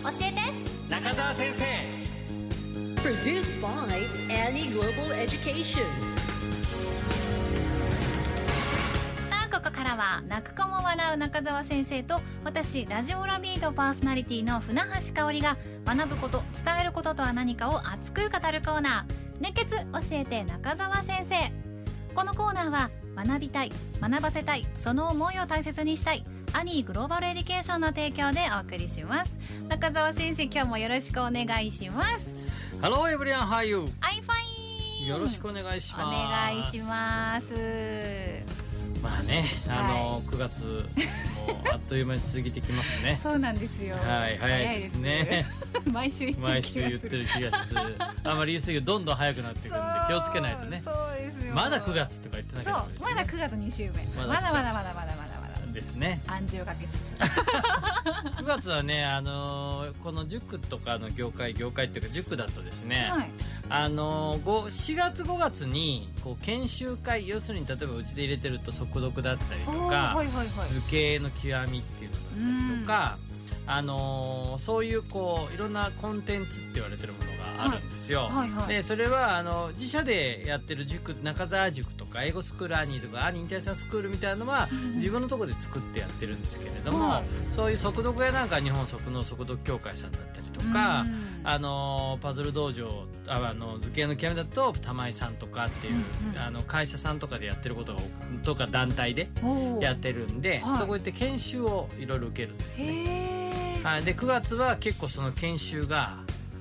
教えて中澤先生。 Produced by Annie Global Education。 さあここからは泣く子も笑う中澤先生と私ラジオラビートパーソナリティの船橋香織が学ぶこと伝えることとは何かを熱く語るコーナー、熱血教えて中澤先生。このコーナーは学びたい、学ばせたい、その思いを大切にしたいアニーグローバルエデュケーションの提供でお送りします。中澤先生、今日もよろしくお願いします。 Hello everyone, how are you? I'm fine。 よろしくお願いします。 お願いします。 まあね、 は 9月もあっという間に過ぎてきますね。 そうなんですよ。 はい早いですね。 毎週言ってる毎気がする。 週言ってる気がする。あまり言い過ぎるとどんどん早くなってくるんで気をつけないとね。 そうですよ。 まだ9月とか言ってなきゃそうダメですね。 まだ9月2週目。まだまだまだまだまだまだですね。 暗示をかけつつ 9月はね、この塾とかの業界っていうか塾だとですね、 はい 4月5月にこう研修会、要するに例えばうちで入れてると速読だったりとおーか、 はいはいはい図形の極みっていうのだったりとか、そういうこういろんなコンテンツって言われてるものがあるんですよ。 はいはいでそれは自社でやってる塾、中澤塾とか英語スクールアニーとかアニーインターナショナルスクールみたいなのは、自分のところで作ってやってるんですけれども、 はいそういう速読やなんか日本速読協会さんだったりとか、 うんパズル道場図形の極みだと玉井さんとかっていう、会社さんとかでやってることがとか団体でおーやってるんで、 はいそこ行って研修をいろいろ受けるんですね。 へーはい、で9月は結構その研修が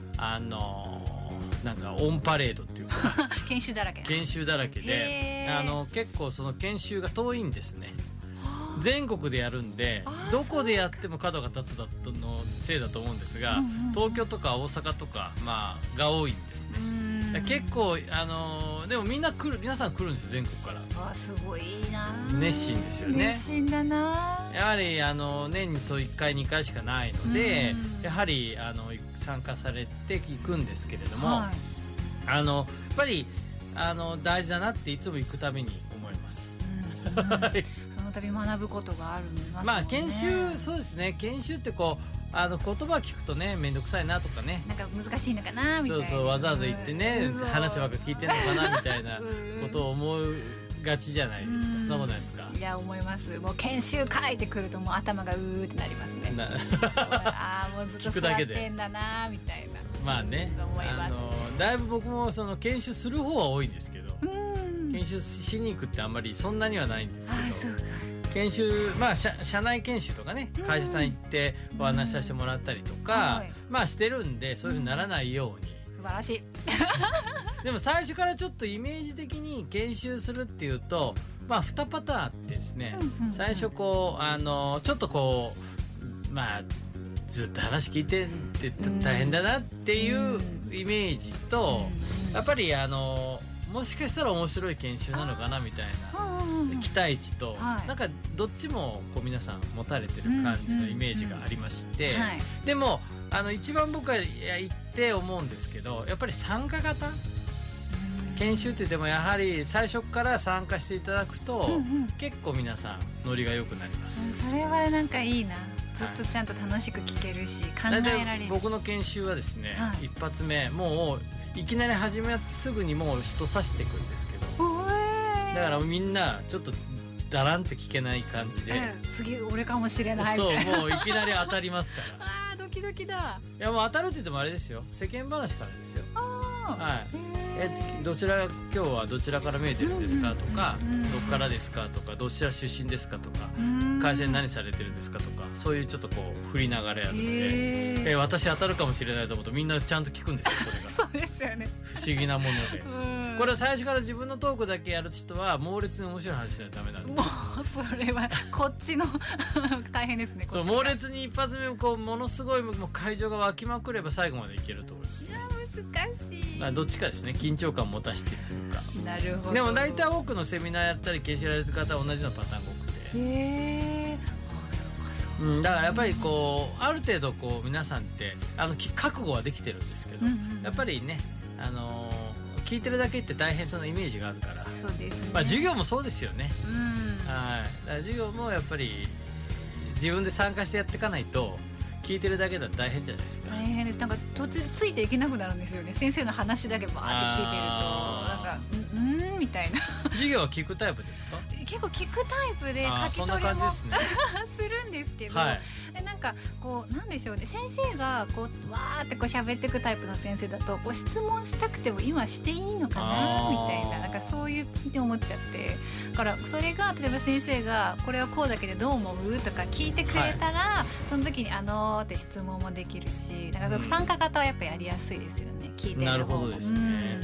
なんかオンパレードっていうか研修だらけ。 研修だらけでへー結構その研修が遠いんですね。全国でやるんでどこでやっても角が立つだとのせいだと思うんですが、東京とか大阪とか、が多いんですね。結構でも皆さん来るんですよ、全国から。 わすごいな。 熱心ですよね。 熱心だな。 やはり年にそう1回2回しかないので、やはり参加されていくんですけれども、 はいやっぱり大事だなっていつも行くために思います。 その度学ぶことがあるんますもんね。 研修、そうですね、研修ってこう言葉聞くとね面倒くさいなとかね、 なんか難しいのかなみたいな。 そうわざわざ行ってね、 そう話ばっか聞いてんのかなみたいなことを思うがちじゃないですか。そんなことないですか。 いや思います。もう研修会ってくるともう頭がうーってなりますね。ああもうずっと座ってんだなみたいな。 まあね、 思います。 だいぶ僕もその研修する方は多いんですけど、研修しに行くってあんまりそんなにはないんですけど、 そうか。 研修社内研修とかね、会社さん行ってお話しさせてもらったりとか、してるんでそういうふうにならないように、 素晴らしい。 でも最初からちょっとイメージ的に研修するっていうと2パターンあってですね、最初こうちょっとこうずっと話聞いてって大変だなっていうイメージと、やっぱりもしかしたら面白い研修なのかなみたいな期待値と、なんかどっちもこう皆さん持たれてる感じのイメージがありまして、でも一番僕は行って思うんですけど、やっぱり参加型研修って言ってもやはり最初から参加していただくと、結構皆さんノリが良くなります。 それはなんかいいな。ずっとちゃんと楽しく聞けるし、考えられる。 僕の研修はですね、一発目もういきなり始めてすぐにもう人さしていくんですけど、だからみんなちょっとだらんって聞けない感じで、 次俺かもしれないみそうたいな。 もういきなり当たりますからあードキドキだ。 いやもう当たるって言ってもあれですよ、世間話からですよ。どちら今日はどちらから見えてるんですかとか、どっからですかとか、どちら出身ですかとか、会社に何されてるんですかとか、そういうちょっとこう振りながらやるので、私当たるかもしれないと思うとみんなちゃんと聞くんですよ、これが。 そうですよね。 不思議なものでこれは最初から自分のトークだけやる人は猛烈に面白い話しないとダメなんで、 もうそれはこっちの大変ですね。 そう猛烈に一発目こうものすごいもう会場が沸きまくれば最後までいけると思います。 難しい。 どっちかですね、緊張感を持たせてするか。 なるほど。 でも大体多くのセミナーやったり研修やられてる方は同じようなパターンが多くて、 へえ。そうかそうか。 だからやっぱりこうある程度こう皆さんって覚悟はできてるんですけど、やっぱりね聞いてるだけって大変そのイメージがあるから。 そうですね。 授業もそうですよね。だから授業もやっぱり自分で参加してやっていかないと聞いてるだけだと大変じゃないですか。 大変です。なんか途中ついていけなくなるんですよね。先生の話だけバーって聞いてるとなんかみたいな。 授業は聞くタイプですか？ 結構聞くタイプで書き取りもするんですけど、 はい、 でなんかこうなんでしょうね、先生がこうわーってこう喋っていくタイプの先生だとこう質問したくても今していいのかなみたいな、なんかそういうって思っちゃって、だからそれが例えば先生がこれはこうだけでどう思うとか聞いてくれたら、はい、その時にって質問もできるし、なんか参加型はやっぱやりやすいですよね、聞いてる方も。 なるほどですね。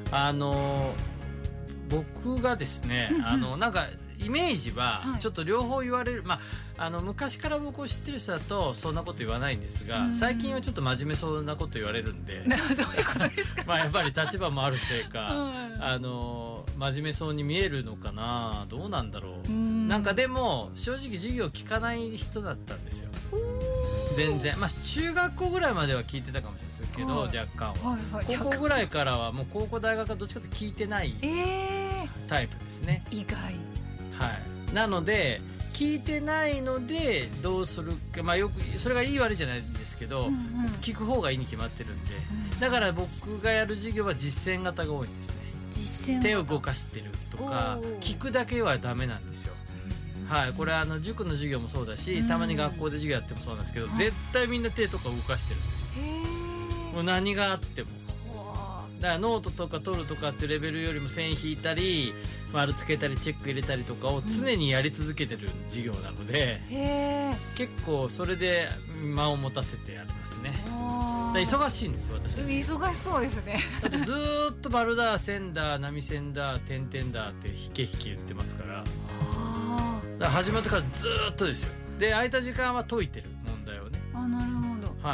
僕がですね、なんかイメージはちょっと両方言われる、昔から僕を知ってる人だとそんなこと言わないんですが、最近はちょっと真面目そうなこと言われるんでどういうことですか？ やっぱり立場もあるせいか、真面目そうに見えるのかな、どうなんだろう。なんかでも正直授業聞かない人だったんですよ、全然。中学校ぐらいまでは聞いてたかもしれないですけど、若干は、高校ぐらいからはもう高校大学はどっちかというと聞いてないタイプですね。 意外。 はい、なので聞いてないのでどうするか、よくそれがいい悪いじゃないんですけど、聞く方がいいに決まってるんで、だから僕がやる授業は実践型が多いんですね。 実践型。 手を動かしてるとか聞くだけはダメなんですよ。はい、これは塾の授業もそうだし、たまに学校で授業やってもそうなんですけど、絶対みんな手とか動かしてるんです。もう何があっても。だからノートとか取るとかっていうレベルよりも線引いたり丸つけたりチェック入れたりとかを常にやり続けてる授業なので、結構それで間を持たせてやりますね。忙しいんですよ、私は。 忙しそうですね。 だってずーっとバルダーセンダー波線だ点々だって引け言ってますから、だから始まってからずーっとですよ。で空いた時間は解いてる問題をね。 なるほど。はい、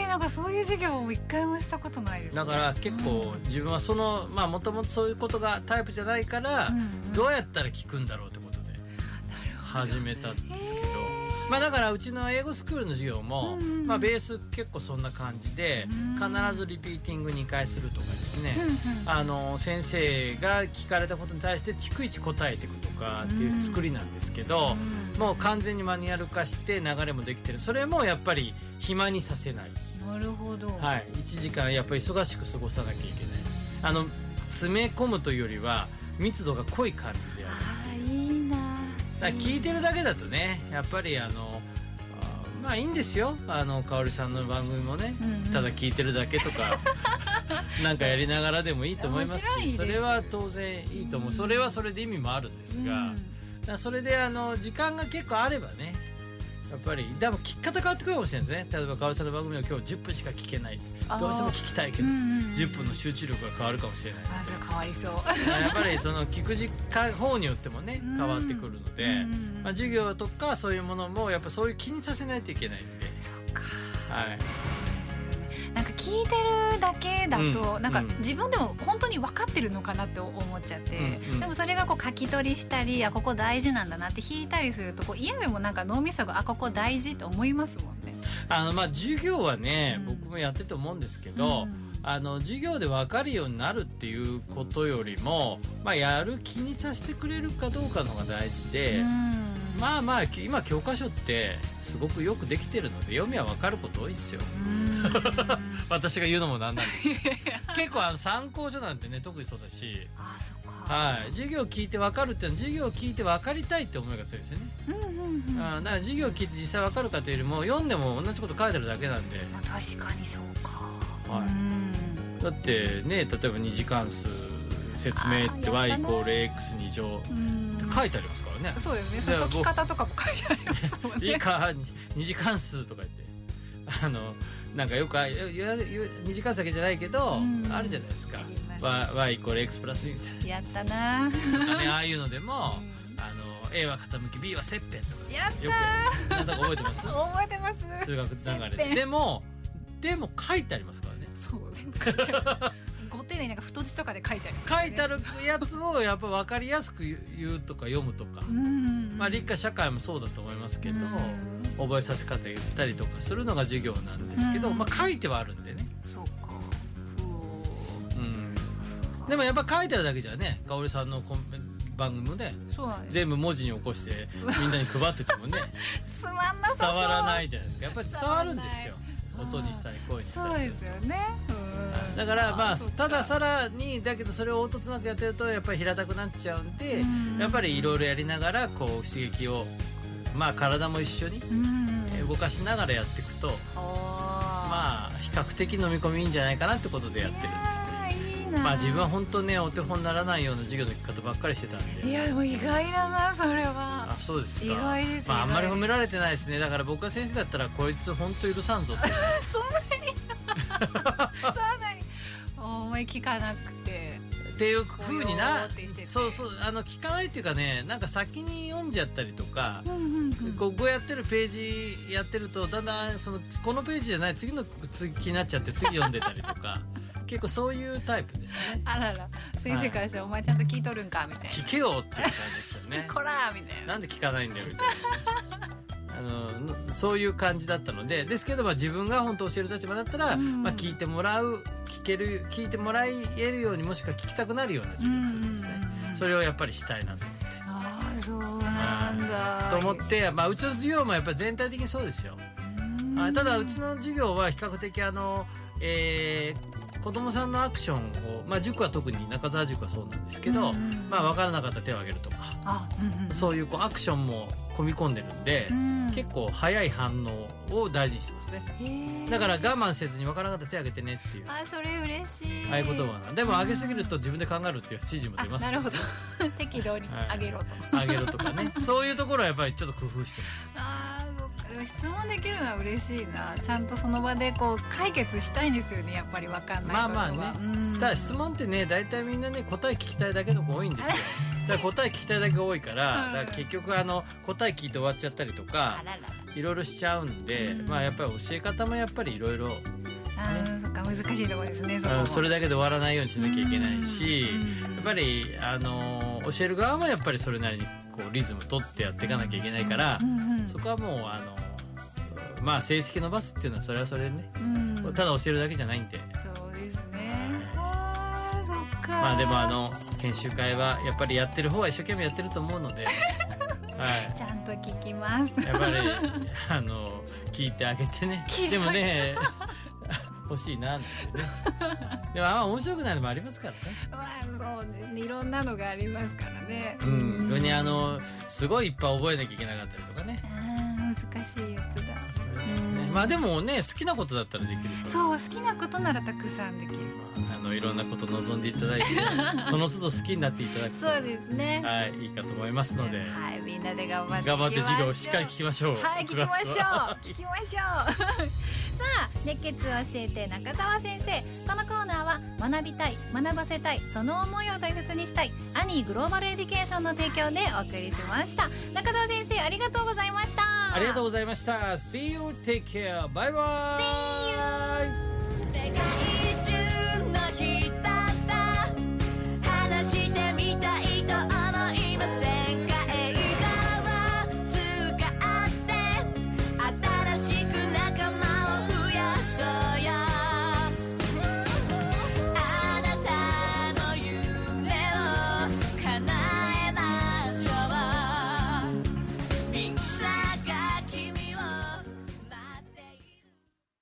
なんかそういう授業も一回もしたことないですね。 だから結構自分はそのもともとそういうことがタイプじゃないから、どうやったら聞くんだろうってことで始めたんですけど、だからうちの英語スクールの授業も、ベース結構そんな感じで、必ずリピーティング2回するとかですね、先生が聞かれたことに対して逐一答えていくとかっていう作りなんですけど、もう完全にマニュアル化して流れもできてる。それもやっぱり暇にさせない。 なるほど。 はい、1時間やっぱり忙しく過ごさなきゃいけない。詰め込むというよりは密度が濃い感じでやる。 いいな。 だから聞いてるだけだとね、やっぱりいいいんですよ。香織さんの番組もね、ただ聞いてるだけとかなんかやりながらでもいいと思いますし、それは当然いいと思う。それはそれで意味もあるんですが、それで時間が結構あればね、やっぱりでも聞き方変わってくるかもしれないですね。例えば香織さんの番組は今日10分しか聞けない、どうしても聞きたいけど、10分の集中力が変わるかもしれないです、 それ変わりそう。 やっぱりその聞く時間方によってもね変わってくるので、授業とかそういうものもやっぱそういう気にさせないといけないんで。 そっか。 はい。 なんか聞いてるだけだと、なんか自分でも本当に分かってるのかなって思っちゃって、でもそれがこう書き取りしたり、ここ大事なんだなって引いたりすると、嫌でもなんか脳みそがここ大事と思いますもんね。 授業はね、僕もやってて思うんですけど、授業で分かるようになるっていうことよりも、やる気にさせてくれるかどうかの方が大事で、今教科書ってすごくよくできてるので読みは分かること多いですよ。私が言うのもなんなんですけど結構参考書なんてね特にそうだし、 そっか。 はい、授業を聞いて分かるっていうのは授業を聞いて分かりたいって思いが強いですよね。だから授業を聞いて実際分かるかというよりも読んでも同じこと書いてるだけなんで、 確かにそうか。 だってね、例えば二次関数説明って y=x2乗って書いてありますからね。 そうですね。その解き方とかも書いてありますもんね。 いいか二次関数とか言ってなんかよく二次関数だけじゃないけど、あるじゃないですか。y=x プラス b みたいな。 やったな。 ああいうのでもA は傾き B は切片とか。 やったー。 よくなんか覚えてます？ 覚えてます。 数学つながりで。でも書いてありますからね。 そう、全部書いてある。ご丁寧になんか太字とかで書いてありますね。 書いてあるやつをやっぱ分かりやすく言うとか読むとか、理科社会もそうだと思いますけど、覚えさせ方言ったりとかするのが授業なんですけど、書いてはあるんでね。 そうか。 でもやっぱ書いてあるだけじゃね、香織さんの番組もねそうなんです。 全部文字に起こしてみんなに配っててもねつまんなさそう。 伝わらないじゃないですか。やっぱり伝わるんですよ、音にしたり声にしたりそうですよね。 だからまあそっかたださらにだけどそれを凹凸なくやってるとやっぱり平たくなっちゃうんで、やっぱりいろいろやりながらこう刺激をまあ体も一緒に動かしながらやっていくと、まあ比較的飲み込みいいんじゃないかなってことでやってるんですね。 いいな。 まあ自分は本当ねお手本にならないような授業の聞き方ばっかりしてたんで。 いやでも意外だなそれは。 あ、そうですか。 意外です。 まああんまり褒められれてないですね。だから僕が先生だったらこいつ本当許さんぞってそんなにそんなにあんまり聞かなくてっていう風になぼよーってしててそう聞かないっていうかね、なんか先に読んじゃったりとか、こうやってるページやってるとだんだんこのページじゃない次の気になっちゃって次読んでたりとか結構そういうタイプですね。 あらら先生からしたら、お前ちゃんと聞いとるんかみたいな。 聞けよっていう感じですよねこらーみたいな。 なんで聞かないんだよみたいなそういう感じだったので、ですけど自分が本当教える立場だったら、まあ、聞いてもらえるようにもしくは聞きたくなるような授業をするんですね。それをやっぱりしたいなと思って。 ああそうなんだ。 と思って、まあ、うちの授業もやっぱり全体的にそうですよ。ただうちの授業は比較的子供さんのアクションを、まあ、塾は特に中澤塾はそうなんですけど、まあ、分からなかったら手を挙げるとか、そういうアクションも込み込んでるんで、結構早い反応を大事にしてますね。だから我慢せずに分からなかったら手を挙げてねっていう、 あそれ嬉しい。 合言葉な。でも上げすぎると自分で考えるっていう指示も出ます、 なるほど適度にあげろと、 上げろとかねそういうところはやっぱりちょっと工夫してます。 あーそっか。でも質問できるのは嬉しいな。ちゃんとその場でこう解決したいんですよね、やっぱり分かんないことは。 まあまあね、ただ質問ってね大体みんなね答え聞きたいだけの子多いんですよだから答え聞きたいだけが多いから、だから結局答え聞いて終わっちゃったりとかいろいろしちゃうんで、まあやっぱり教え方もやっぱりいろいろそっか難しいところですね。 それだけで終わらないようにしなきゃいけないし、やっぱり教える側もやっぱりそれなりにこうリズム取ってやっていかなきゃいけないから、そこはもうまあ成績伸ばすっていうのはそれはそれでね、ただ教えるだけじゃないんで。 そうですね。あそっか。 まあでも研修会はやっぱりやってる方は一生懸命やってると思うのでちゃんと聞きます。 やっぱり聞いてあげてね。でもね欲しいなってねでも面白くないのもありますからね。 まあそうですね、いろんなのがありますからね。 逆にすごいいっぱい覚えなきゃいけなかったりとかね。 難しいやつだ。 まあでもね好きなことだったらできると。 そう好きなことならたくさんできる。 いろんなこと望んでいただいてその都度好きになっていただくとそうですね、 はい、いいかと思いますので、 はい、みんなで頑張って授業をしっかり聞きましょう。 はい、聞きましょう聞きましょうさあ熱血を教えて中澤先生、このコーナーは学びたい、学ばせたい、その思いを大切にしたいアニーグローバルエデュケーションの提供でお送りしました。中澤先生ありがとうございました。 ありがとうございました。 See you, take care, bye bye. See you